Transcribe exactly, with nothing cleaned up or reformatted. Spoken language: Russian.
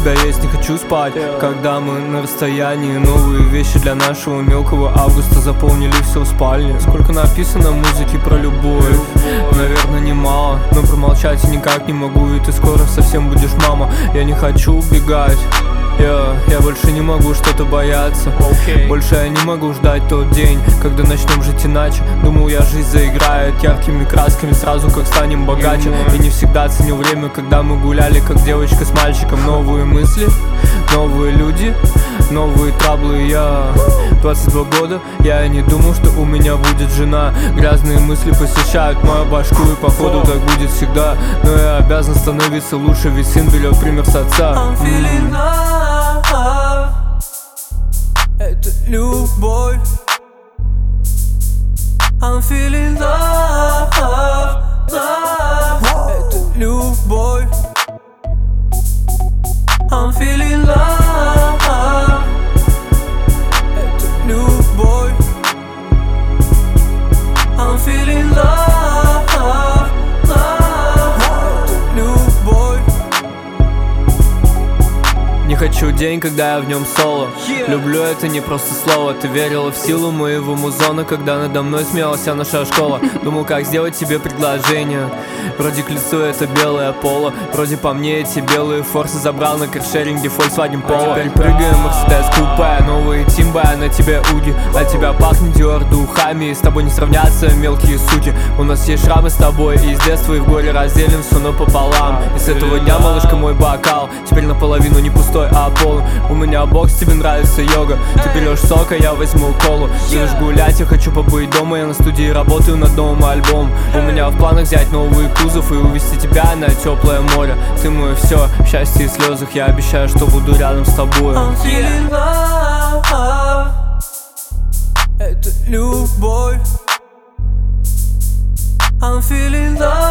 тебя есть, не хочу спать. Когда мы на расстоянии, новые вещи для нашего мелкого августа заполнили все в спальне. Сколько написано музыки про любовь, наверное, немало, но промолчать я никак не могу, и ты скоро совсем будешь мама. Я не хочу убегать, yeah, я больше не могу что-то бояться, okay. Больше я не могу ждать тот день, когда начнем жить иначе. Думал, я жизнь заиграет яркими красками сразу, как станем богаче. И не всегда ценил время, когда мы гуляли, как девочка с мальчиком. Новые мысли, новые люди, новые траблы. Я двадцать два года, я не думал, что у меня будет жена. Грязные мысли посещают мою башку, и походу так будет всегда. Но я обязан становиться лучше, ведь сын берет пример с отца. Это любовь. I'm feeling love, love. Это любовь. I'm feeling love. Это любовь. I'm feeling love, love. Это любовь. Не хочу день, когда я в нем соло. yeah. Люблю это не просто слово. Ты верила в силу моего музона, когда надо мной смеялась вся наша школа. Думал, как сделать тебе предложение. Вроде к лицу это белое поло, вроде по мне эти белые форсы забрал на каршеринге Volkswagen Polo. А теперь прыгаем Mercedes купе, новые тимбы, а на тебе уги. От тебя пахнет Dior духами, и с тобой не сравнятся мелкие сути. У нас есть шрамы с тобой, и с детства и в горе разделим все напополам. И с этого дня, малышка, мой бокал теперь наполовину не пустой, а полон. У меня бокс, тебе нравится йога. Ты берешь сок, а я возьму колу. Будешь гулять, я хочу побыть дома. Я на студии работаю над новым альбомом. У меня в планах взять новый кузов и увезти тебя на теплое море. Ты мое все, в счастье и слезах. Я обещаю, что буду рядом с тобой. I'm feeling love. Это любовь. I'm feeling love.